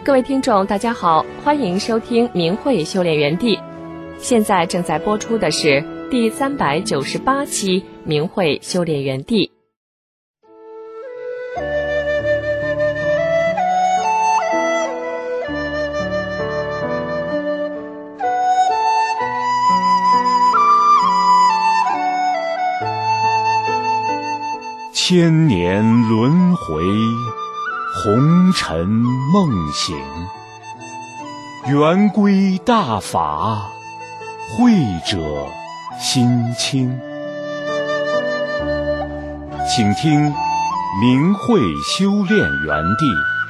各位听众大家好，欢迎收听明慧修炼园地。现在正在播出的是第398期明慧修炼园地。 千年轮回，红尘梦醒，圆规大法，慧者心清。请听明慧修炼园地。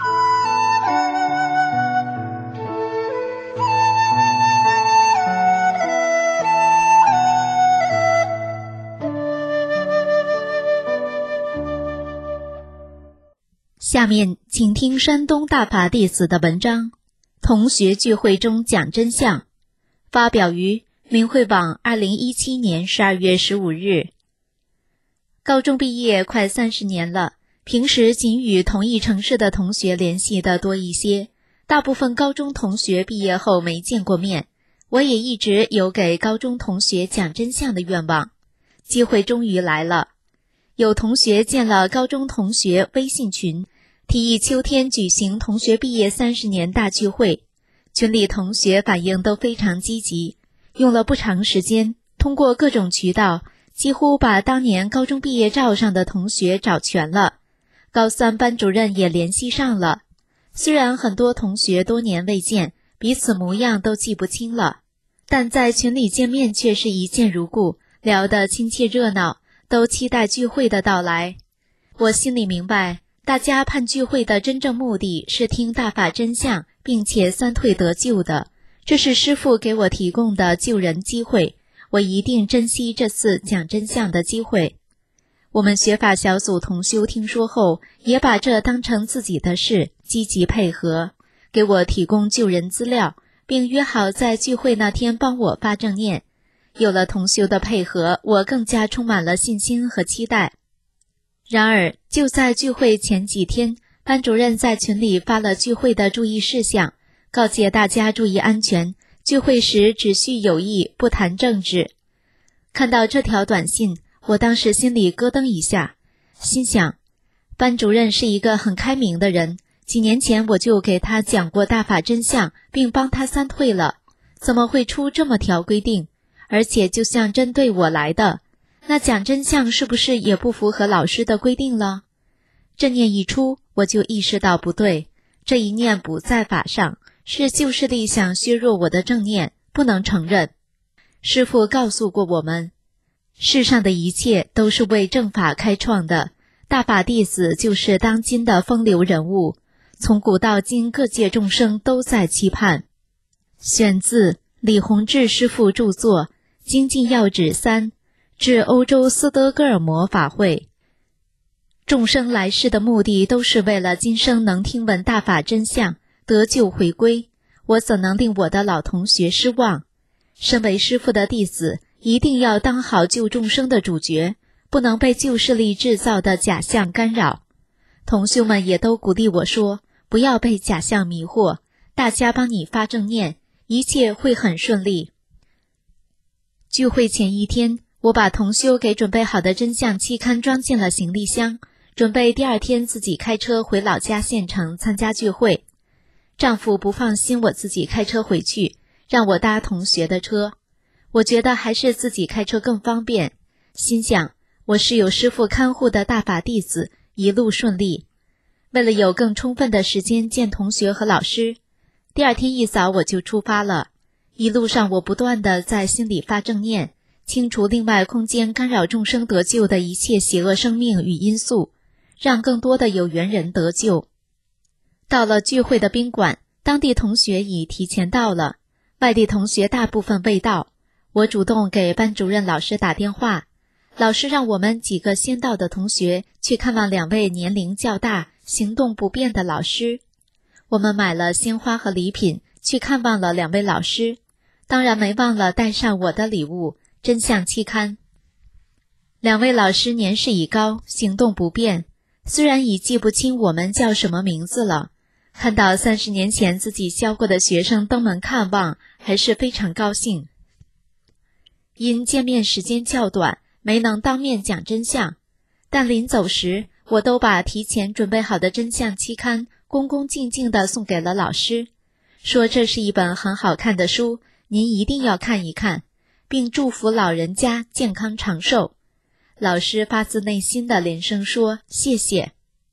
下面请听山东大法弟子的文章《同学聚会中讲真相》，发表于明慧网2017年12月15日。高中毕业快30年了，平时仅与同一城市的同学联系的多一些，大部分高中同学毕业后没见过面。我也一直有给高中同学讲真相的愿望，机会终于来了。有同学建了高中同学微信群，提议秋天举行同学毕业30年大聚会，群里同学反应都非常积极，用了不长时间，通过各种渠道，几乎把当年高中毕业照上的同学找全了。高三班主任也联系上了，虽然很多同学多年未见，彼此模样都记不清了，但在群里见面却是一见如故，聊得亲切热闹，都期待聚会的到来。我心里明白，大家盼聚会的真正目的是听大法真相，并且三退得救的，这是师父给我提供的救人机会，我一定珍惜这次讲真相的机会。我们学法小组同修听说后，也把这当成自己的事，积极配合，给我提供救人资料，并约好在聚会那天帮我发正念。有了同修的配合，我更加充满了信心和期待。然而，就在聚会前几天，班主任在群里发了聚会的注意事项，告诫大家注意安全，聚会时只需友谊，不谈政治。看到这条短信，我当时心里咯噔一下，心想，班主任是一个很开明的人，几年前我就给他讲过大法真相，并帮他三退了，怎么会出这么条规定？而且就像针对我来的，那讲真相是不是也不符合老师的规定了？这念一出，我就意识到不对，这一念不在法上，是旧势力想削弱我的正念，不能承认。师父告诉过我们，世上的一切都是为正法开创的，大法弟子就是当今的风流人物，从古到今各界众生都在期盼。选自李洪志师父著作《精进要旨3》，至欧洲斯德哥尔摩法会。众生来世的目的都是为了今生能听闻大法真相，得救回归，我怎能令我的老同学失望？身为师父的弟子，一定要当好救众生的主角，不能被旧势力制造的假象干扰。同修们也都鼓励我说，不要被假象迷惑，大家帮你发正念，一切会很顺利。聚会前一天，我把同修给准备好的真相期刊装进了行李箱，准备第二天自己开车回老家县城参加聚会。丈夫不放心我自己开车回去，让我搭同学的车。我觉得还是自己开车更方便，心想我是有师父看护的大法弟子，一路顺利。为了有更充分的时间见同学和老师，第二天一早我就出发了。一路上我不断地在心里发正念，清除另外空间干扰众生得救的一切邪恶生命与因素，让更多的有缘人得救。到了聚会的宾馆，当地同学已提前到了，外地同学大部分未到。我主动给班主任老师打电话，老师让我们几个先到的同学去看望2位年龄较大、行动不便的老师。我们买了鲜花和礼品，去看望了2位老师，当然没忘了带上我的礼物——真相期刊。2位老师年事已高，行动不便，虽然已记不清我们叫什么名字了， 看到30年前自己教过的学生登门看望，还是非常高兴。因见面时间较短，没能当面讲真相，但临走时，我都把提前准备好的真相期刊恭恭敬敬地送给了老师，说这是一本很好看的书，您一定要看一看，并祝福老人家健康长寿。老师发自内心的连声说谢谢。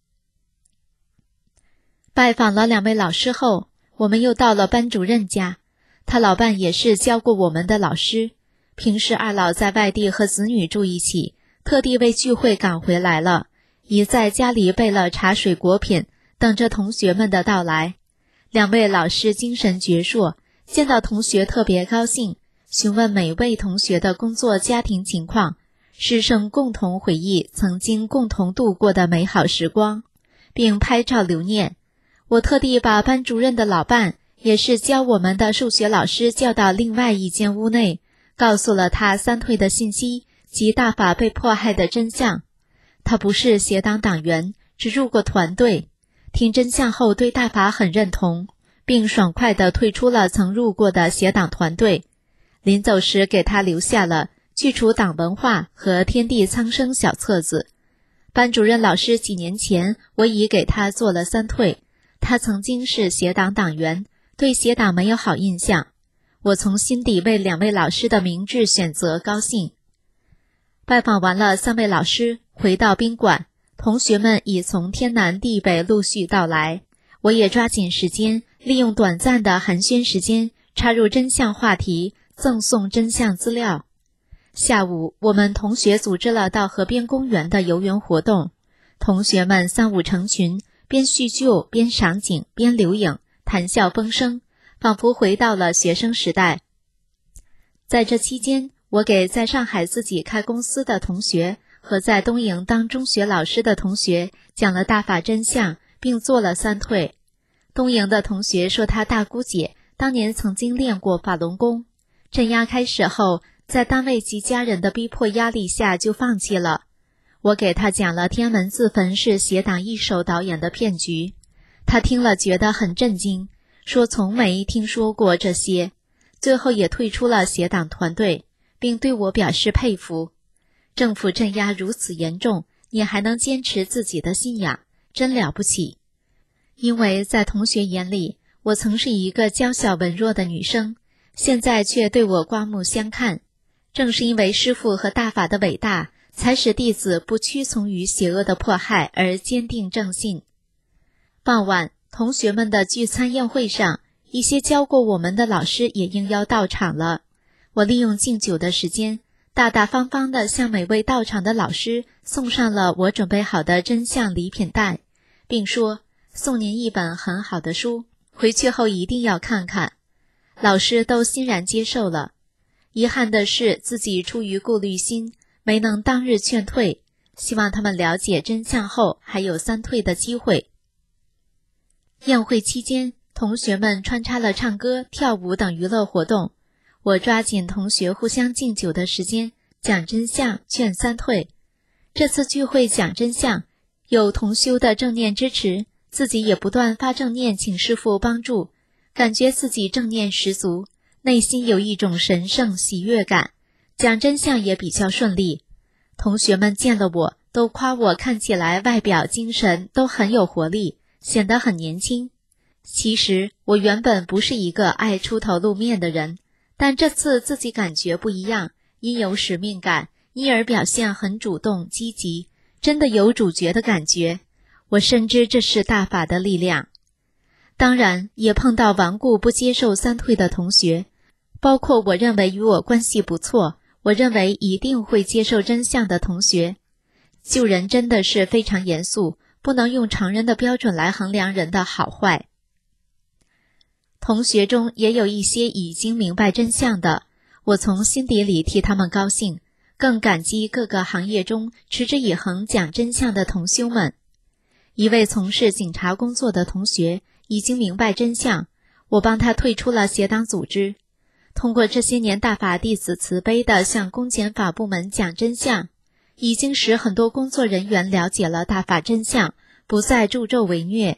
拜访了2位老师后，我们又到了班主任家，他老伴也是教过我们的老师，平时二老在外地和子女住一起，特地为聚会赶回来了，已在家里备了茶水果品，等着同学们的到来。2位老师精神矍铄，见到同学特别高兴，询问每位同学的工作家庭情况，师生共同回忆曾经共同度过的美好时光，并拍照留念。我特地把班主任的老伴，也是教我们的数学老师叫到另外一间屋内，告诉了他3退的信息及大法被迫害的真相。他不是协党党员，只入过团队，听真相后对大法很认同，并爽快地退出了曾入过的协党团队。临走时给他留下了去除党文化和天地苍生小册子。班主任老师几年前我已给他做了3退，他曾经是协党党员，对协党没有好印象。我从心底为2位老师的明智选择高兴。拜访完了3位老师，回到宾馆，同学们已从天南地北陆续到来，我也抓紧时间，利用短暂的寒暄时间，插入真相话题，赠送真相资料。下午，我们同学组织了到河边公园的游园活动，同学们3、5成群，边叙旧边赏景边留影，谈笑风生，仿佛回到了学生时代。在这期间，我给在上海自己开公司的同学和在东营当中学老师的同学讲了大法真相，并做了3退。东营的同学说他大姑姐当年曾经练过法轮功，镇压开始后，在单位及家人的逼迫压力下就放弃了。我给他讲了天安门自焚是协党一手导演的骗局，他听了觉得很震惊，说从没听说过这些，最后也退出了协党团队，并对我表示佩服。政府镇压如此严重，你还能坚持自己的信仰，真了不起。因为在同学眼里，我曾是一个娇小文弱的女生，现在却对我刮目相看。正是因为师父和大法的伟大，才使弟子不屈从于邪恶的迫害而坚定正信。傍晚，同学们的聚餐宴会上，一些教过我们的老师也应邀到场了。我利用敬酒的时间，大大方方地向每位到场的老师送上了我准备好的真相礼品袋，并说送您一本很好的书，回去后一定要看看。老师都欣然接受了。遗憾的是自己出于顾虑心，没能当日劝退，希望他们了解真相后还有3退的机会。宴会期间，同学们穿插了唱歌、跳舞等娱乐活动，我抓紧同学互相敬酒的时间，讲真相，劝3退。这次聚会讲真相，有同修的正念支持，自己也不断发正念请师父帮助，感觉自己正念十足，内心有一种神圣喜悦感，讲真相也比较顺利。同学们见了我，都夸我看起来外表精神都很有活力，显得很年轻。其实我原本不是一个爱出头露面的人，但这次自己感觉不一样，因有使命感，因而表现很主动积极，真的有主角的感觉。我深知这是大法的力量。当然也碰到顽固不接受3退的同学，包括我认为与我关系不错，我认为一定会接受真相的同学。救人真的是非常严肃，不能用常人的标准来衡量人的好坏。同学中也有一些已经明白真相的，我从心底里替他们高兴，更感激各个行业中持之以恒讲真相的同修们。一位从事警察工作的同学已经明白真相，我帮他退出了协党组织。通过这些年大法弟子慈悲地向公检法部门讲真相，已经使很多工作人员了解了大法真相，不再助纣为虐。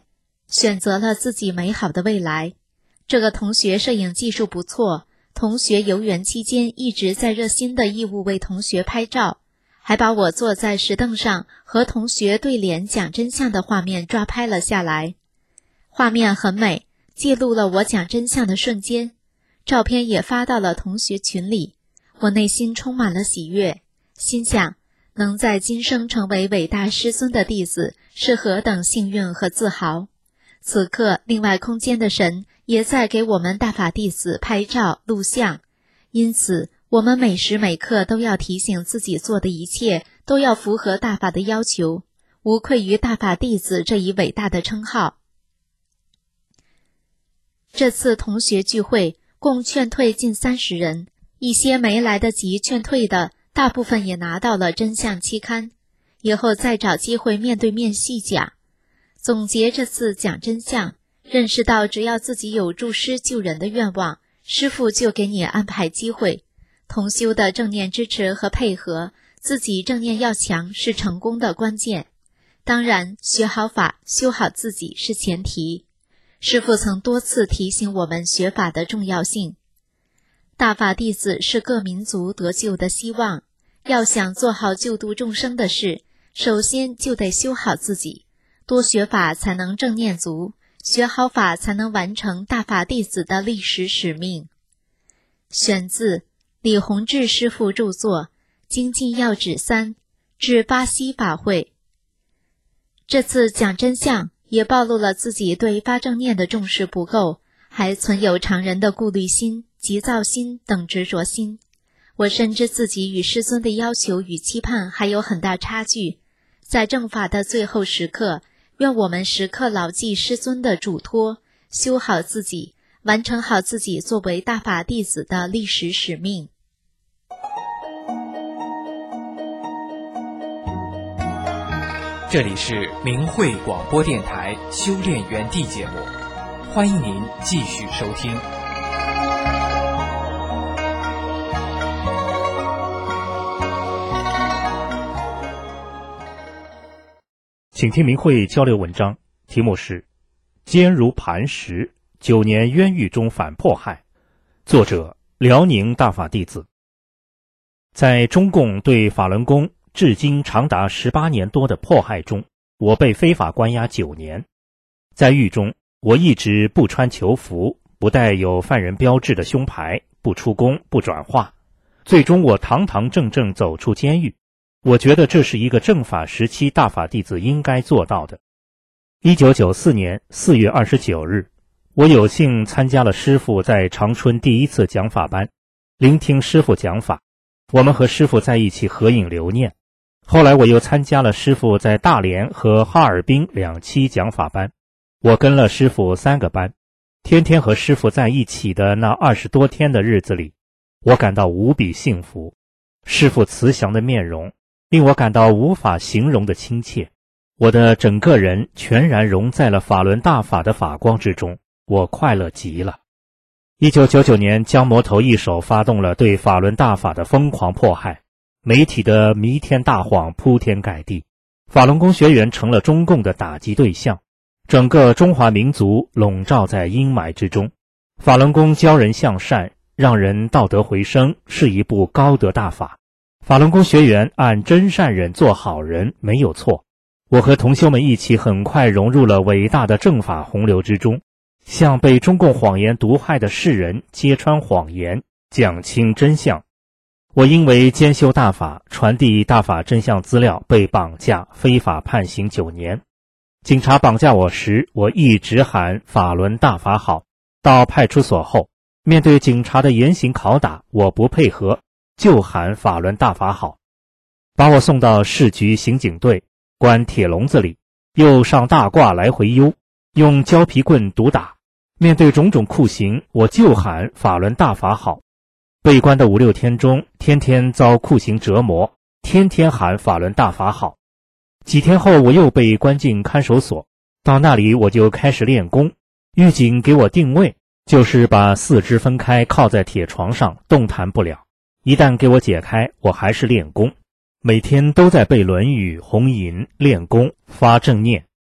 选择了自己美好的未来。这个同学摄影技术不错，同学游园期间一直在热心的义务为同学拍照，还把我坐在石凳上和同学对脸讲真相的画面抓拍了下来。画面很美，记录了我讲真相的瞬间，照片也发到了同学群里。我内心充满了喜悦，心想能在今生成为伟大师尊的弟子是何等幸运和自豪。此刻另外空间的神也在给我们大法弟子拍照录像，因此我们每时每刻都要提醒自己做的一切都要符合大法的要求，无愧于大法弟子这一伟大的称号。这次同学聚会共劝退近30人，一些没来得及劝退的，大部分也拿到了真相期刊，以后再找机会面对面细讲。总结这次讲真相，认识到只要自己有助师救人的愿望，师父就给你安排机会。同修的正念支持和配合，自己正念要强是成功的关键。当然，学好法，修好自己是前提。师父曾多次提醒我们学法的重要性。大法弟子是各民族得救的希望，要想做好救度众生的事，首先就得修好自己。多学法才能正念足，学好法才能完成大法弟子的历史使命。选自李洪志师父著作《精进要旨3》，至巴西法会。这次讲真相也暴露了自己对发正念的重视不够，还存有常人的顾虑心、急躁心等执着心。我深知自己与师尊的要求与期盼还有很大差距，在正法的最后时刻，愿我们时刻牢记师尊的嘱托，修好自己，完成好自己作为大法弟子的历史使命。 这里是明慧广播电台修炼园地节目，欢迎您继续收听。 请听明慧交流文章，题目是坚如磐石，9年冤狱中反迫害，作者辽宁大法弟子。在中共对法轮功至今长达18年多的迫害中，我被非法关押9年。在狱中，我一直不穿囚服，不带有犯人标志的胸牌，不出宫，不转化。最终我堂堂正正走出监狱。我觉得这是一个正法时期大法弟子应该做到的。1994年4月29日，我有幸参加了师父在长春第一次讲法班，聆听师父讲法，我们和师父在一起合影留念。后来我又参加了师父在大连和哈尔滨2期讲法班，我跟了师父3个班，天天和师父在一起的那20多天的日子里，我感到无比幸福。师父慈祥的面容令我感到无法形容的亲切，我的整个人全然融在了法轮大法的法光之中，我快乐极了。1999年，江魔头一手发动了对法轮大法的疯狂迫害，媒体的弥天大谎铺天盖地，法轮功学员成了中共的打击对象，整个中华民族笼罩在阴霾之中。法轮功教人向善，让人道德回升，是一部高德大法。法轮功学员按真善忍做好人没有错，我和同修们一起很快融入了伟大的正法洪流之中，向被中共谎言毒害的世人揭穿谎言，讲清真相。我因为兼修大法，传递大法真相资料被绑架，非法判刑9年。警察绑架我时，我一直喊法轮大法好。到派出所后，面对警察的严刑拷打，我不配合，就喊法轮大法好。把我送到市局刑警队，关铁笼子里，又上大褂来回悠，用胶皮棍毒打。面对种种酷刑，我就喊法轮大法好。被关的5、6天中，天天遭酷刑折磨，天天喊法轮大法好。几天后，我又被关进看守所，到那里我就开始练功。狱警给我定位，就是把4肢分开靠在铁床上，动弹不了。一旦给我解开，我还是练功，每天都在背论语、红吟、练功、发正念。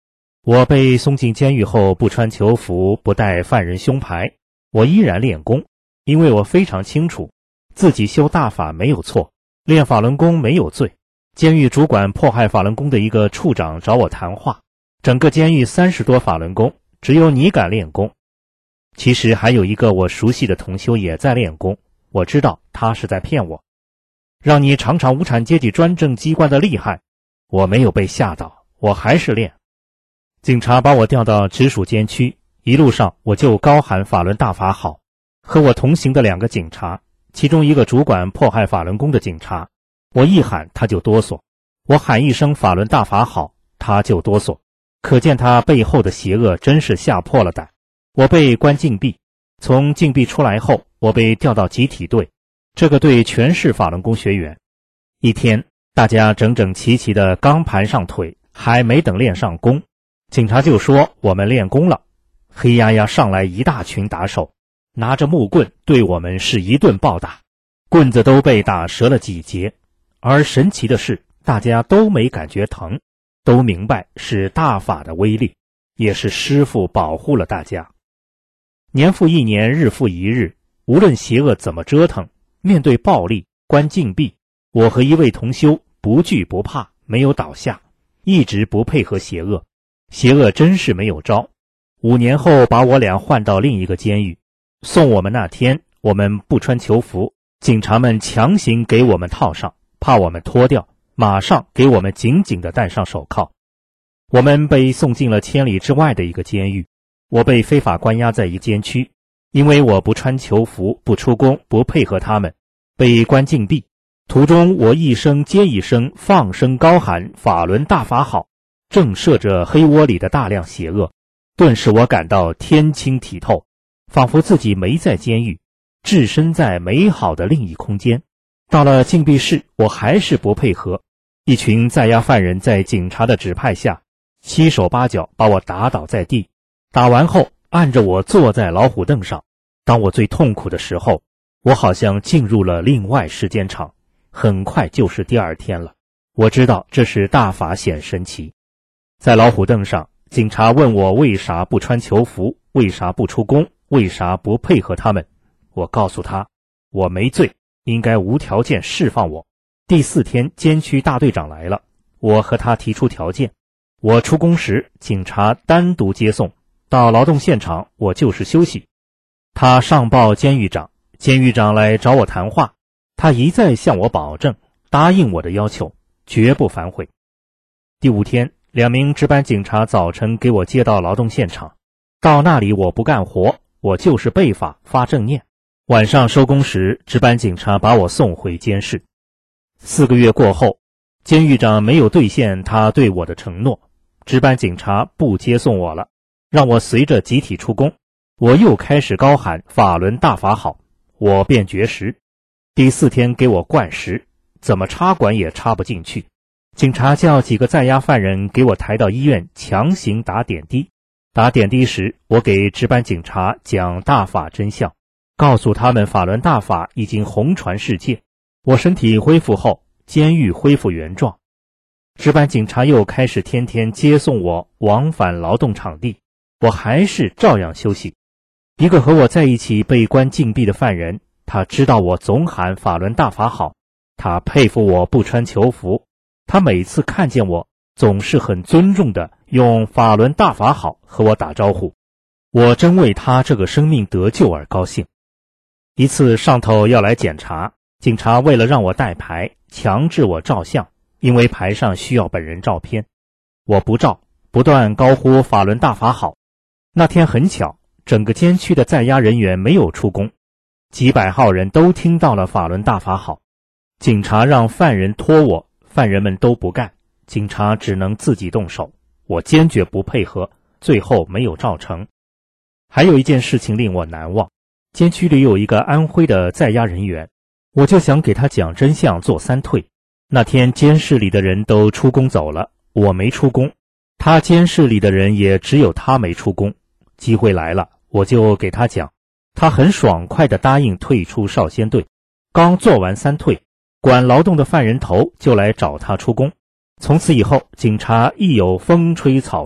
我被送进监狱后，不穿囚服，不戴犯人胸牌，我依然练功，因为我非常清楚自己修大法没有错，练法轮功没有罪。监狱主管迫害法轮功的一个处长找我谈话，整个监狱30多法轮功，只有你敢练功。其实还有一个我熟悉的同修也在练功，我知道他是在骗我，让你尝尝无产阶级专政机关的厉害。我没有被吓到，我还是练。警察把我调到直属监区，一路上我就高喊法轮大法好。和我同行的2个警察，其中一个主管迫害法轮功的警察，我一喊他就哆嗦，我喊一声法轮大法好，他就哆嗦，可见他背后的邪恶真是吓破了胆。我被关禁闭，从禁闭出来后，我被调到集体队，这个队全是法轮功学员。一天，大家整整齐齐的刚盘上腿，还没等练上功，警察就说我们练功了。黑压压上来一大群打手，拿着木棍对我们是一顿暴打，棍子都被打折了几节。而神奇的是，大家都没感觉疼，都明白是大法的威力，也是师父保护了大家。年复一年，日复一日，无论邪恶怎么折腾，面对暴力关禁闭，我和一位同修不惧不怕，没有倒下，一直不配合邪恶，邪恶真是没有招。5年后把我俩换到另一个监狱，送我们那天，我们不穿囚服，警察们强行给我们套上，怕我们脱掉，马上给我们紧紧地戴上手铐。我们被送进了千里之外的一个监狱，我被非法关押在一监区，因为我不穿囚服，不出宫，不配合他们，被关禁闭。途中我一声接一声放声高喊法轮大法好，震慑着黑窝里的大量邪恶。顿时我感到天清体透，仿佛自己没在监狱，置身在美好的另一空间。到了禁闭室，我还是不配合，一群在押犯人在警察的指派下七手八脚把我打倒在地，打完后按着我坐在老虎凳上。当我最痛苦的时候，我好像进入了另外时间场，很快就是第2天了。我知道这是大法显神奇。在老虎凳上，警察问我为啥不穿囚服，为啥不出宫，为啥不配合他们。我告诉他，我没罪，应该无条件释放我。第4天，监区大队长来了，我和他提出条件。我出宫时，警察单独接送，到劳动现场我就是休息。他上报监狱长，监狱长来找我谈话，他一再向我保证，答应我的要求，绝不反悔。第5天，2名值班警察早晨给我接到劳动现场，到那里我不干活，我就是背法发正念。晚上收工时，值班警察把我送回监室。4个月过后，监狱长没有兑现他对我的承诺，值班警察不接送我了，让我随着集体出宫。我又开始高喊法轮大法好，我便绝食。第4天给我灌食，怎么插管也插不进去。警察叫几个在押犯人给我抬到医院，强行打点滴。打点滴时，我给值班警察讲大法真相，告诉他们法轮大法已经红传世界。我身体恢复后，监狱恢复原状。值班警察又开始天天接送我往返劳动场地，我还是照样休息。一个和我在一起被关禁闭的犯人，他知道我总喊法轮大法好，他佩服我不穿囚服，他每次看见我总是很尊重地用法轮大法好和我打招呼，我真为他这个生命得救而高兴。一次上头要来检查，警察为了让我带牌，强制我照相，因为牌上需要本人照片。我不照，不断高呼法轮大法好。那天很巧，整个监区的在押人员没有出宫，几百号人都听到了法轮大法好。警察让犯人拖我，犯人们都不干，警察只能自己动手，我坚决不配合，最后没有照成。还有一件事情令我难忘，监区里有一个安徽的在押人员，我就想给他讲真相做3退。那天监室里的人都出宫走了，我没出宫，他监室里的人也只有他没出宫。机会来了，我就给他讲，他很爽快地答应退出少先队。刚做完3退，管劳动的犯人头就来找他出宫。从此以后，警察一有风吹草动，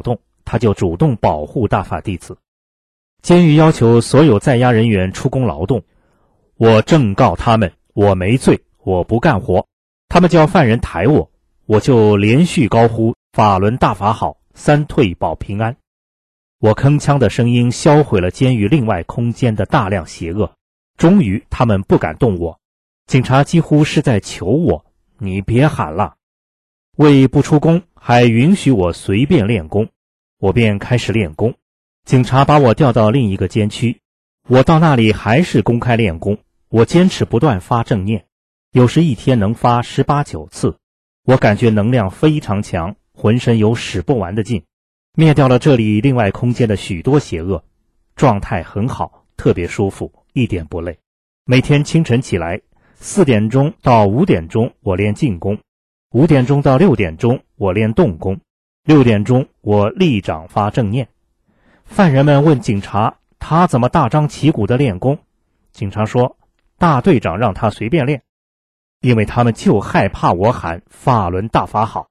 他就主动保护大法弟子。监狱要求所有在押人员出宫劳动，我正告他们，我没罪，我不干活，他们叫犯人抬我，我就连续高呼法轮大法好，三退保平安。我铿锵的声音销毁了监狱另外空间的大量邪恶，终于他们不敢动我。警察几乎是在求我，你别喊了。为不出宫，还允许我随便练功，我便开始练功。警察把我调到另一个监区，我到那里还是公开练功。我坚持不断发正念，有时一天能发18、19次。我感觉能量非常强，浑身有使不完的劲，灭掉了这里另外空间的许多邪恶，状态很好，特别舒服，一点不累。每天清晨起来4点钟到5点钟我练静功，5点钟到6点钟我练动功，6点钟我立掌发正念。犯人们问警察，他怎么大张旗鼓地练功？警察说，大队长让他随便练，因为他们就害怕我喊法轮大法好。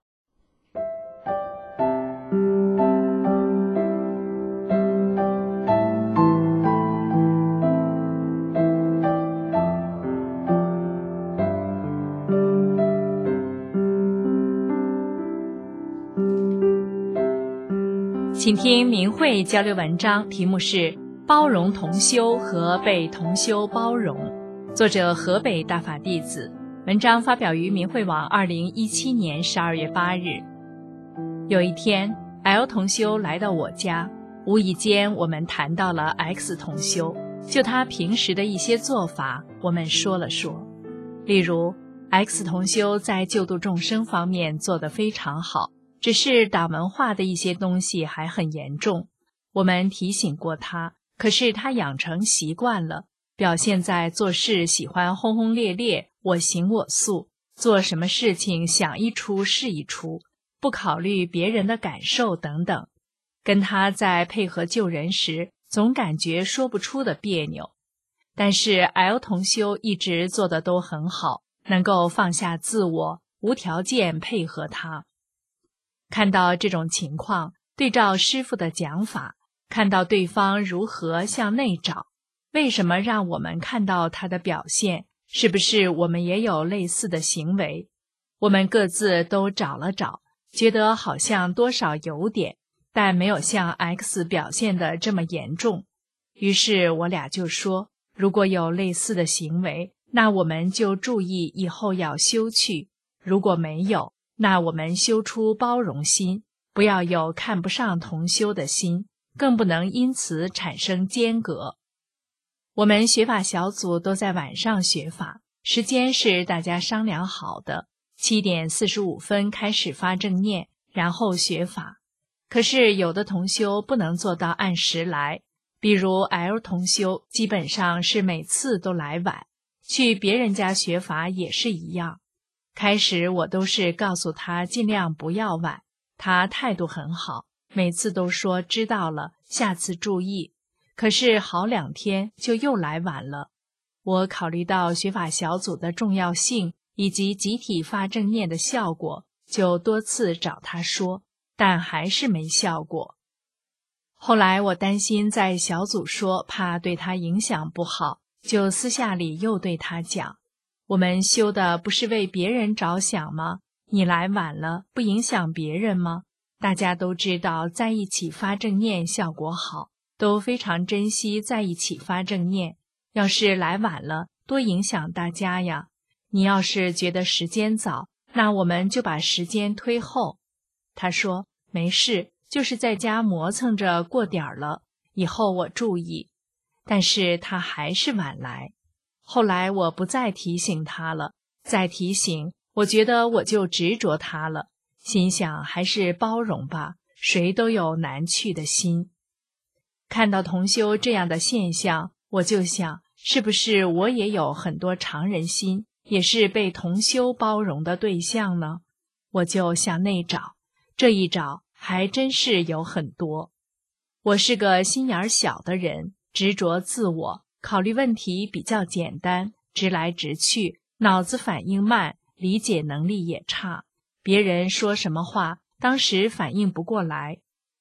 请听明慧交流文章，题目是包容同修和被同修包容，作者河北大法弟子，文章发表于明慧网2017年12月8日。有一天 L 同修来到我家，无意间我们谈到了 X 同修，就他平时的一些做法我们说了说。例如 X 同修在救度众生方面做得非常好，只是党文化的一些东西还很严重，我们提醒过他，可是他养成习惯了，表现在做事喜欢轰轰烈烈，我行我素，做什么事情想一出是一出，不考虑别人的感受等等。跟他在配合救人时，总感觉说不出的别扭。但是 L 同修一直做得都很好，能够放下自我，无条件配合他。看到这种情况，对照师父的讲法，看到对方如何向内找，为什么让我们看到他的表现？是不是我们也有类似的行为？我们各自都找了找，觉得好像多少有点，但没有像 X 表现的这么严重。于是我俩就说，如果有类似的行为，那我们就注意以后要修去；如果没有，那我们修出包容心，不要有看不上同修的心，更不能因此产生间隔。我们学法小组都在晚上学法，时间是大家商量好的，7点45分开始发正念，然后学法。可是有的同修不能做到按时来，比如 L 同修基本上是每次都来晚，去别人家学法也是一样。开始我都是告诉他尽量不要晚，他态度很好，每次都说知道了，下次注意。可是好2天就又来晚了。我考虑到学法小组的重要性以及集体发正念的效果，就多次找他说，但还是没效果。后来我担心在小组说怕对他影响不好，就私下里又对他讲，我们修的不是为别人着想吗？你来晚了，不影响别人吗？大家都知道在一起发正念效果好，都非常珍惜在一起发正念。要是来晚了，多影响大家呀。你要是觉得时间早，那我们就把时间推后。他说，没事，就是在家磨蹭着过点儿了，以后我注意。但是他还是晚来。后来我不再提醒他了，再提醒，我觉得我就执着他了，心想还是包容吧，谁都有难去的心。看到同修这样的现象，我就想，是不是我也有很多常人心，也是被同修包容的对象呢？我就向内找，这一找还真是有很多。我是个心眼小的人，执着自我，考虑问题比较简单，直来直去，脑子反应慢，理解能力也差。别人说什么话，当时反应不过来。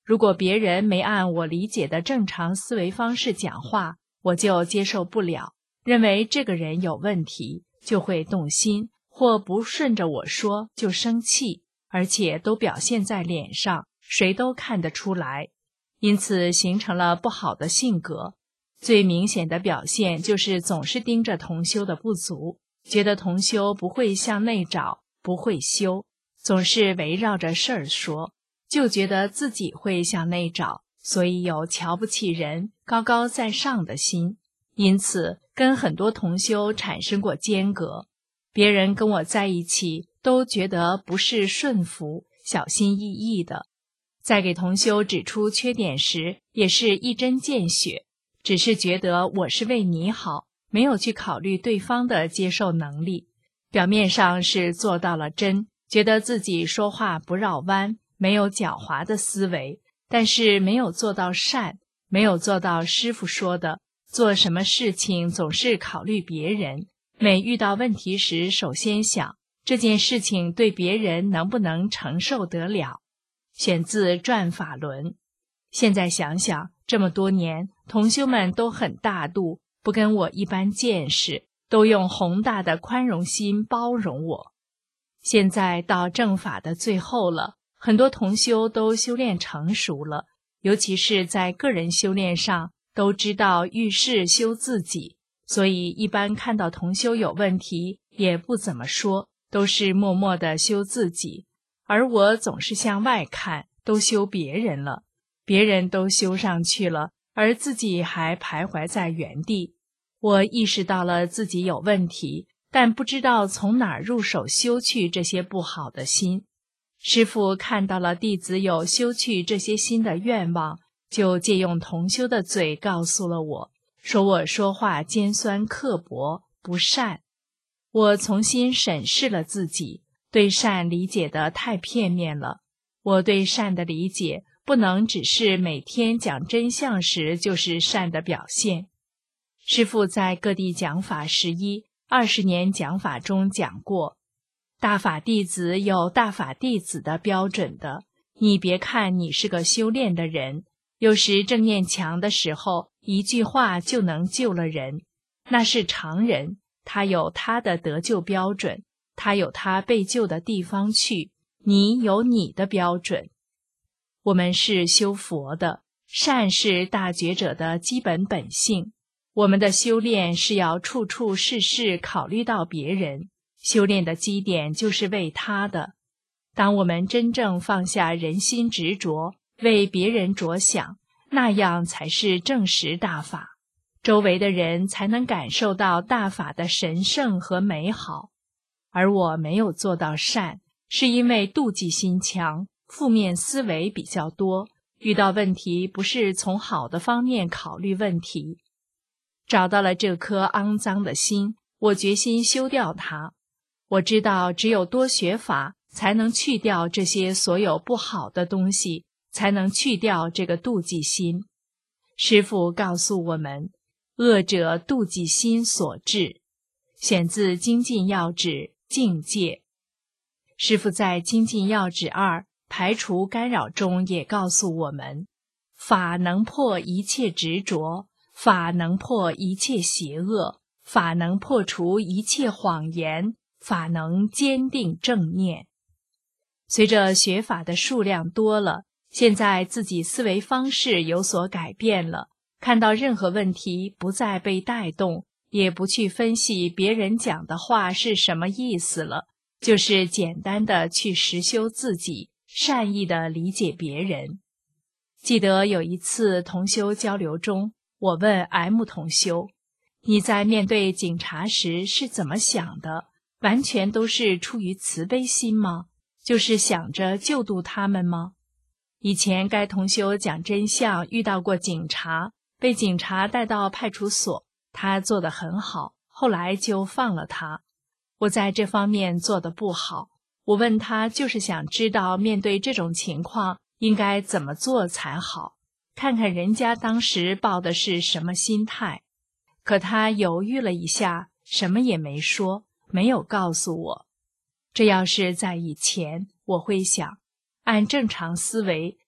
如果别人没按我理解的正常思维方式讲话，我就接受不了，认为这个人有问题，就会动心，或不顺着我说就生气，而且都表现在脸上，谁都看得出来，因此形成了不好的性格。最明显的表现就是总是盯着同修的不足，觉得同修不会向内找，不会修，总是围绕着事儿说，就觉得自己会向内找，所以有瞧不起人、高高在上的心，因此跟很多同修产生过间隔。别人跟我在一起都觉得不是顺服，小心翼翼的，在给同修指出缺点时也是一针见血，只是觉得我是为你好，没有去考虑对方的接受能力。表面上是做到了真，觉得自己说话不绕弯，没有狡猾的思维，但是没有做到善，没有做到师父说的，做什么事情总是考虑别人，每遇到问题时首先想这件事情对别人能不能承受得了。选自《转法轮》。现在想想，这么多年，同修们都很大度，不跟我一般见识，都用宏大的宽容心包容我。现在到正法的最后了，很多同修都修炼成熟了，尤其是在个人修炼上，都知道遇事修自己，所以一般看到同修有问题，也不怎么说，都是默默地修自己。而我总是向外看，都修别人了，别人都修上去了，而自己还徘徊在原地。我意识到了自己有问题，但不知道从哪儿入手修去这些不好的心。师父看到了弟子有修去这些心的愿望，就借用同修的嘴告诉了我，说我说话尖酸刻薄，不善。我重新审视了自己，对善理解得太片面了。我对善的理解不能只是每天讲真相时就是善的表现。师父在各地讲法11、20年讲法中讲过，大法弟子有大法弟子的标准的，你别看你是个修炼的人，有时正念强的时候，一句话就能救了人，那是常人，他有他的得救标准，他有他被救的地方去，你有你的标准。我们是修佛的，善是大觉者的基本本性，我们的修炼是要处处事事考虑到别人，修炼的基点就是为他的。当我们真正放下人心执着，为别人着想，那样才是正实大法，周围的人才能感受到大法的神圣和美好。而我没有做到善，是因为妒忌心强，负面思维比较多，遇到问题不是从好的方面考虑问题。找到了这颗肮脏的心，我决心修掉它。我知道只有多学法，才能去掉这些所有不好的东西，才能去掉这个妒忌心。师父告诉我们，恶者妒忌心所致。选自《精进要旨》境界。师父在《精进要旨2排除干扰中也告诉我们，法能破一切执着，法能破一切邪恶，法能破除一切谎言，法能坚定正念。随着学法的数量多了，现在自己思维方式有所改变了，看到任何问题不再被带动，也不去分析别人讲的话是什么意思了，就是简单的去实修自己，善意的理解别人。记得有一次同修交流中，我问 M 同修，你在面对警察时是怎么想的？完全都是出于慈悲心吗？就是想着救度他们吗？以前该同修讲真相，遇到过警察，被警察带到派出所，他做得很好，后来就放了他。我在这方面做得不好，我问他就是想知道面对这种情况应该怎么做才好，看看人家当时抱的是什么心态。可他犹豫了一下，什么也没说，没有告诉我。这要是在以前，我会想，按正常思维，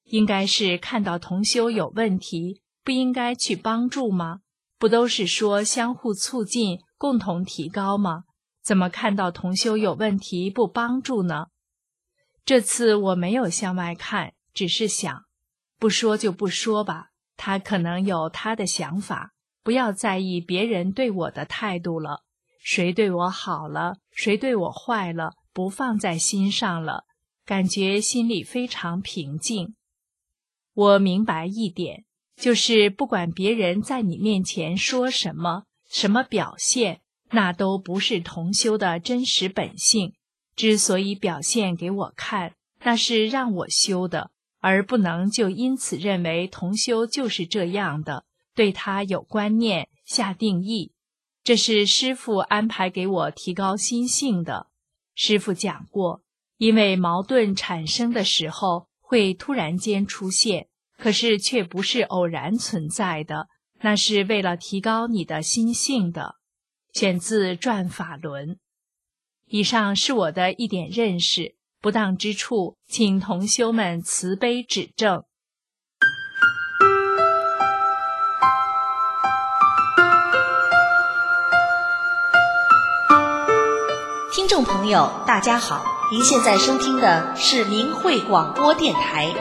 应该是看到同修有问题，不应该去帮助吗？不都是说相互促进，共同提高吗？怎么看到同修有问题不帮助呢？这次我没有向外看，只是想，不说就不说吧，他可能有他的想法，不要在意别人对我的态度了，谁对我好了，谁对我坏了，不放在心上了，感觉心里非常平静。我明白一点，就是不管别人在你面前说什么，什么表现，那都不是同修的真实本性，之所以表现给我看，那是让我修的，而不能就因此认为同修就是这样的，对他有观念，下定义。这是师父安排给我提高心性的。师父讲过，因为矛盾产生的时候会突然间出现，可是却不是偶然存在的，那是为了提高你的心性的。选自《转法轮》。以上是我的一点认识，不当之处，请同修们慈悲指正。 听众朋友，大家好，您现在收听的是明慧广播电台。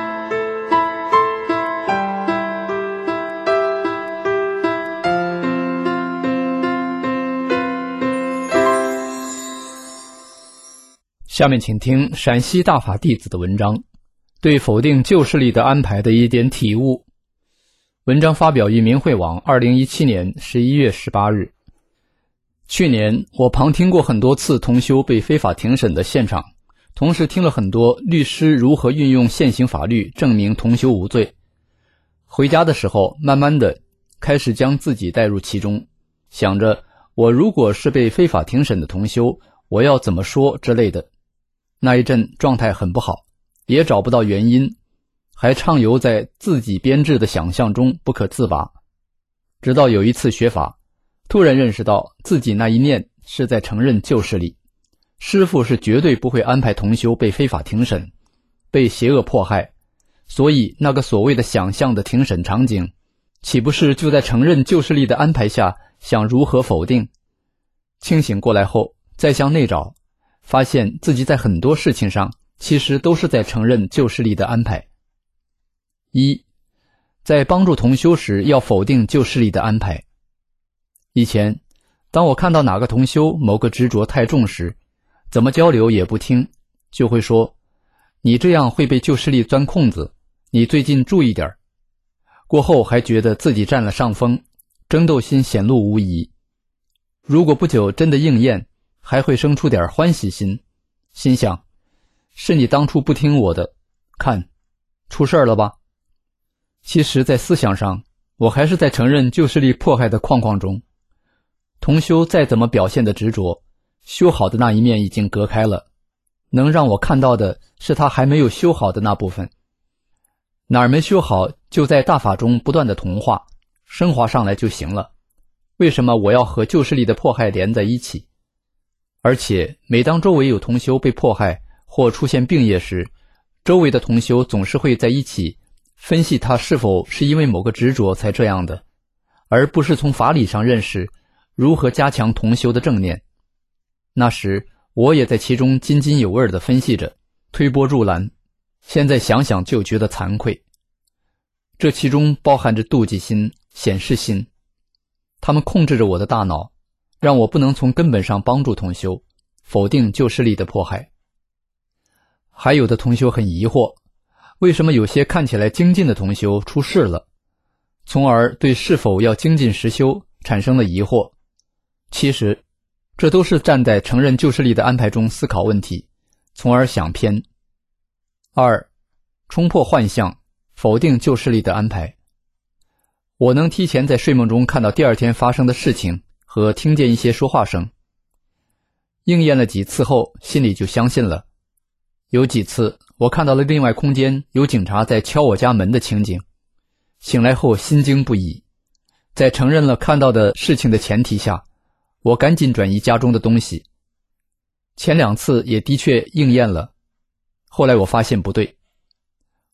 下面请听陕西大法弟子的文章，对否定旧势力的安排的一点体悟。文章发表于明慧网2017年11月18日。去年我旁听过很多次同修被非法庭审的现场，同时听了很多律师如何运用现行法律证明同修无罪。回家的时候，慢慢的开始将自己带入其中，想着我如果是被非法庭审的同修，我要怎么说之类的。那一阵状态很不好，也找不到原因，还畅游在自己编制的想象中不可自拔。直到有一次学法，突然认识到自己那一念是在承认旧势力，师父是绝对不会安排同修被非法庭审，被邪恶迫害，所以那个所谓的想象的庭审场景，岂不是就在承认旧势力的安排下想如何否定？清醒过来后，再向内找，发现自己在很多事情上其实都是在承认旧势力的安排。一，在帮助同修时要否定旧势力的安排。以前当我看到哪个同修某个执着太重时，怎么交流也不听，就会说，你这样会被旧势力钻空子，你最近注意点。过后还觉得自己占了上风，争斗心显露无遗。如果不久真的应验，还会生出点欢喜心，心想，是你当初不听我的，看，出事了吧？其实在思想上，我还是在承认旧势力迫害的框框中。同修再怎么表现的执着，修好的那一面已经隔开了，能让我看到的是他还没有修好的那部分。哪儿没修好，就在大法中不断的同化，升华上来就行了。为什么我要和旧势力的迫害连在一起？而且每当周围有同修被迫害或出现病业时，周围的同修总是会在一起分析他是否是因为某个执着才这样的，而不是从法理上认识如何加强同修的正念。那时我也在其中津津有味地分析着，推波助澜，现在想想就觉得惭愧。这其中包含着妒忌心、显示心，他们控制着我的大脑，让我不能从根本上帮助同修，否定旧势力的迫害。还有的同修很疑惑，为什么有些看起来精进的同修出事了，从而对是否要精进实修产生了疑惑。其实这都是站在承认旧势力的安排中思考问题，从而想偏。二，冲破幻象，否定旧势力的安排。我能提前在睡梦中看到第二天发生的事情和听见一些说话声，应验了几次后，心里就相信了。有几次我看到了另外空间有警察在敲我家门的情景，醒来后心惊不已。在承认了看到的事情的前提下，我赶紧转移家中的东西。前两次也的确应验了，后来我发现不对。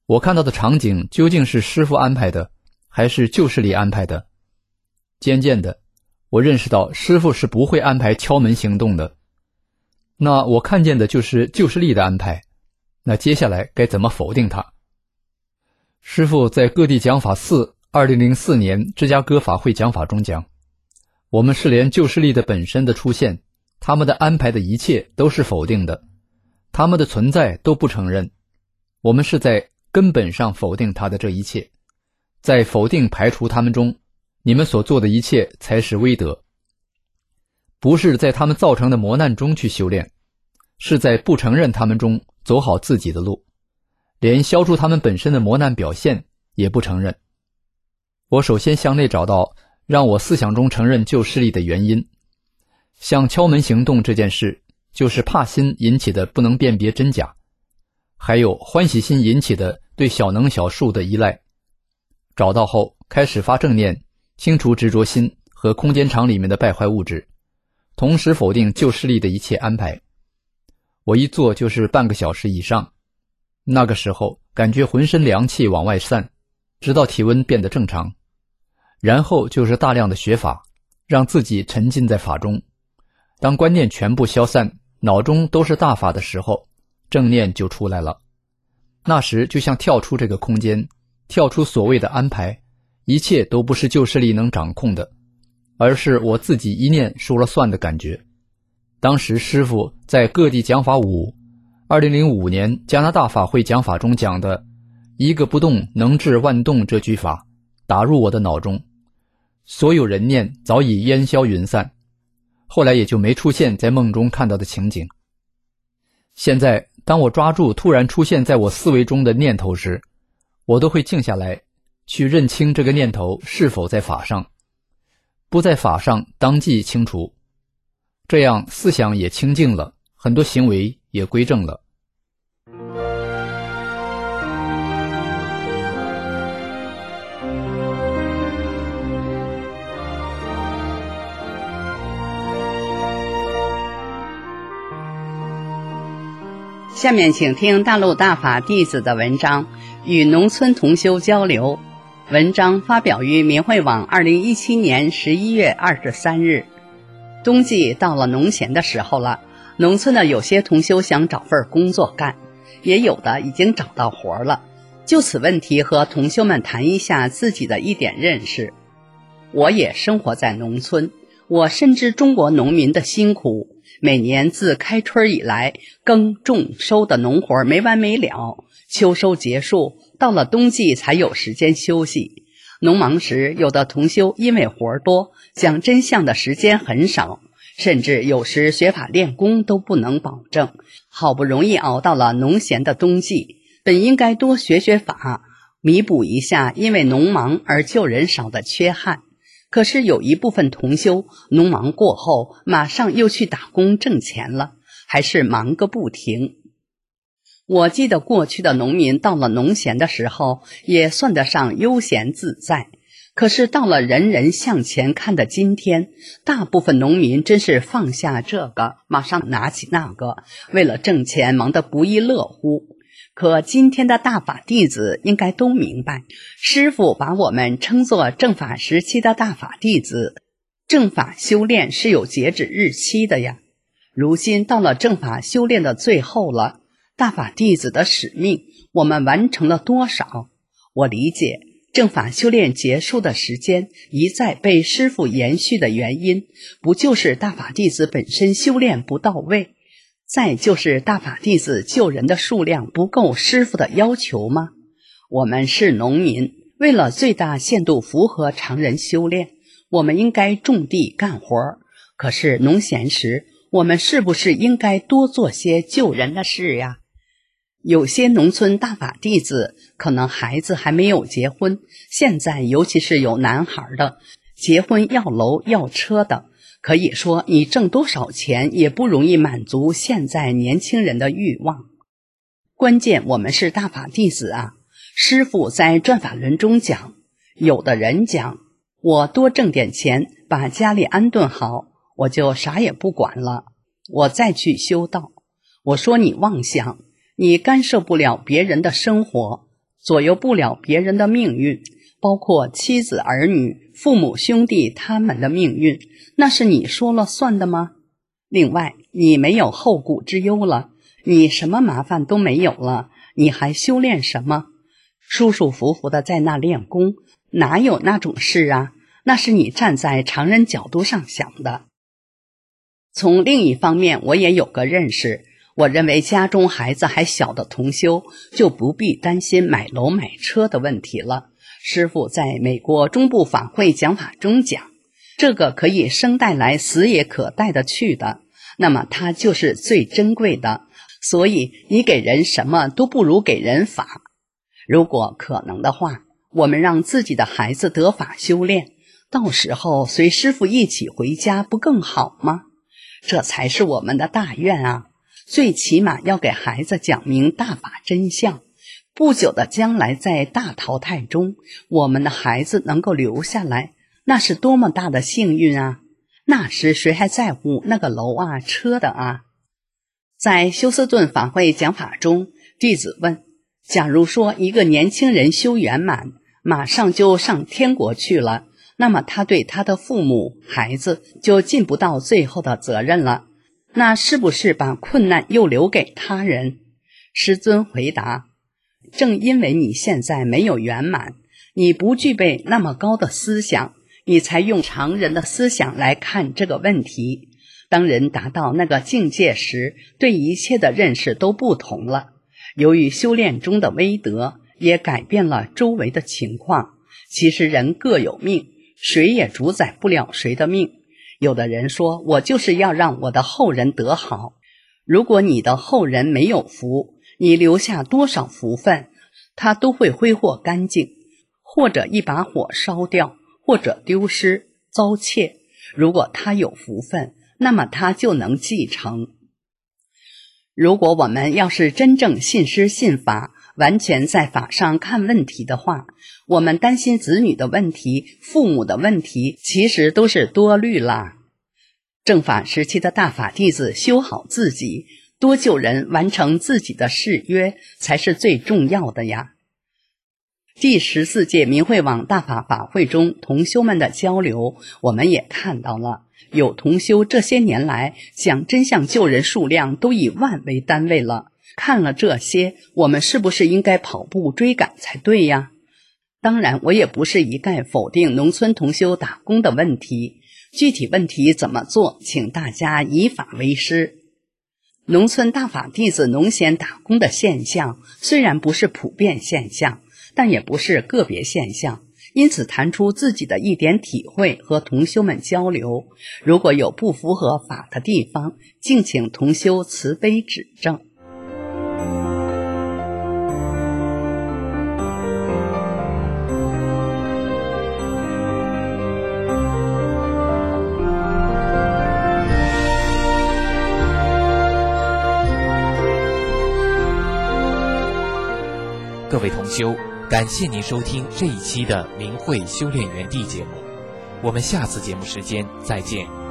我看到的场景究竟是师父安排的，还是旧势力安排的？渐渐的，我认识到师父是不会安排敲门行动的。那我看见的就是旧势力的安排，那接下来该怎么否定它？师父在各地讲法4 2004年芝加哥法会讲法中讲，我们是连旧势力的本身的出现，他们的安排的一切都是否定的，他们的存在都不承认，我们是在根本上否定他的这一切，在否定排除他们中，你们所做的一切才是威德。不是在他们造成的磨难中去修炼，是在不承认他们中走好自己的路，连消除他们本身的磨难表现也不承认。我首先向内找到让我思想中承认旧势力的原因。像敲门行动这件事，就是怕心引起的不能辨别真假，还有欢喜心引起的对小能小术的依赖。找到后，开始发正念，清除执着心和空间场里面的败坏物质，同时否定旧势力的一切安排。我一做就是半个小时以上，那个时候感觉浑身凉气往外散，直到体温变得正常。然后就是大量的学法，让自己沉浸在法中。当观念全部消散，脑中都是大法的时候，正念就出来了。那时就像跳出这个空间，跳出所谓的安排，一切都不是旧势力能掌控的，而是我自己一念说了算的感觉。当时师父在各地讲法5 2005年加拿大法会讲法中讲的一个不动能治万动这句法打入我的脑中，所有人念早已烟消云散，后来也就没出现在梦中看到的情景。现在当我抓住突然出现在我思维中的念头时，我都会静下来，去认清这个念头是否在法上，不在法上当即清除，这样思想也清净了，很多行为也归正了。 下面请听大陆大法弟子的文章，与农村同修交流。文章发表于明慧网2017年11月23日。冬季到了农闲的时候了，农村的有些同修想找份工作干，也有的已经找到活了。就此问题和同修们谈一下自己的一点认识。我也生活在农村，我深知中国农民的辛苦，每年自开春以来，耕种收的农活没完没了，秋收结束，到了冬季才有时间休息。农忙时，有的同修因为活多，讲真相的时间很少，甚至有时学法练功都不能保证。好不容易熬到了农闲的冬季，本应该多学学法，弥补一下因为农忙而救人少的缺憾。可是有一部分同修，农忙过后马上又去打工挣钱了，还是忙个不停。我记得过去的农民到了农闲的时候，也算得上悠闲自在。可是到了人人向前看的今天，大部分农民真是放下这个，马上拿起那个，为了挣钱忙得不亦乐乎。可今天的大法弟子应该都明白，师父把我们称作正法时期的大法弟子，正法修炼是有截止日期的呀。如今到了正法修炼的最后了，大法弟子的使命我们完成了多少？我理解正法修炼结束的时间一再被师父延续的原因，不就是大法弟子本身修炼不到位，再就是大法弟子救人的数量不够师父的要求吗？我们是农民，为了最大限度符合常人修炼，我们应该种地干活，可是农闲时，我们是不是应该多做些救人的事呀？有些农村大法弟子可能孩子还没有结婚，现在尤其是有男孩的，结婚要楼要车的，可以说你挣多少钱也不容易满足现在年轻人的欲望。关键我们是大法弟子啊，师父在转法轮中讲，有的人讲我多挣点钱，把家里安顿好，我就啥也不管了，我再去修道。我说你妄想，你干涉不了别人的生活， 左右不了别人的命运，包括妻子儿女、父母兄弟他们的命运，那是你说了算的吗？另外，你没有后顾之忧了，你什么麻烦都没有了，你还修炼什么？舒舒服服的在那练功，哪有那种事啊？那是你站在常人角度上想的。从另一方面，我也有个认识，我认为家中孩子还小的同修就不必担心买楼买车的问题了。师父在美国中部法会讲法中讲，这个可以生带来死也可带得去的，那么它就是最珍贵的，所以你给人什么都不如给人法。如果可能的话，我们让自己的孩子得法修炼，到时候随师父一起回家不更好吗？这才是我们的大愿啊！最起码要给孩子讲明大法真相，不久的将来在大淘汰中，我们的孩子能够留下来，那是多么大的幸运啊！那时谁还在乎那个楼啊车的啊？在休斯顿法会讲法中，弟子问，假如说一个年轻人修圆满，马上就上天国去了，那么他对他的父母、孩子就尽不到最后的责任了，那是不是把困难又留给他人？师尊回答，正因为你现在没有圆满，你不具备那么高的思想，你才用常人的思想来看这个问题。当人达到那个境界时，对一切的认识都不同了。由于修炼中的威德，也改变了周围的情况。其实人各有命，谁也主宰不了谁的命。有的人说，我就是要让我的后人得好。如果你的后人没有福，你留下多少福分，他都会挥霍干净，或者一把火烧掉，或者丢失、遭窃。如果他有福分，那么他就能继承。如果我们要是真正信师信法，完全在法上看问题的话，我们担心子女的问题、父母的问题，其实都是多虑啦。正法时期的大法弟子修好自己，多救人，完成自己的誓约，才是最重要的呀。第14届明慧网大法法会中同修们的交流，我们也看到了，有同修这些年来讲真相救人数量都以万为单位了。看了这些，我们是不是应该跑步追赶才对呀？当然，我也不是一概否定农村同修打工的问题，具体问题怎么做，请大家以法为师。农村大法弟子农闲打工的现象虽然不是普遍现象，但也不是个别现象，因此谈出自己的一点体会和同修们交流。如果有不符合法的地方，敬请同修慈悲指正。 各位同修，感谢您收听这一期的明慧修炼园地节目，我们下次节目时间再见。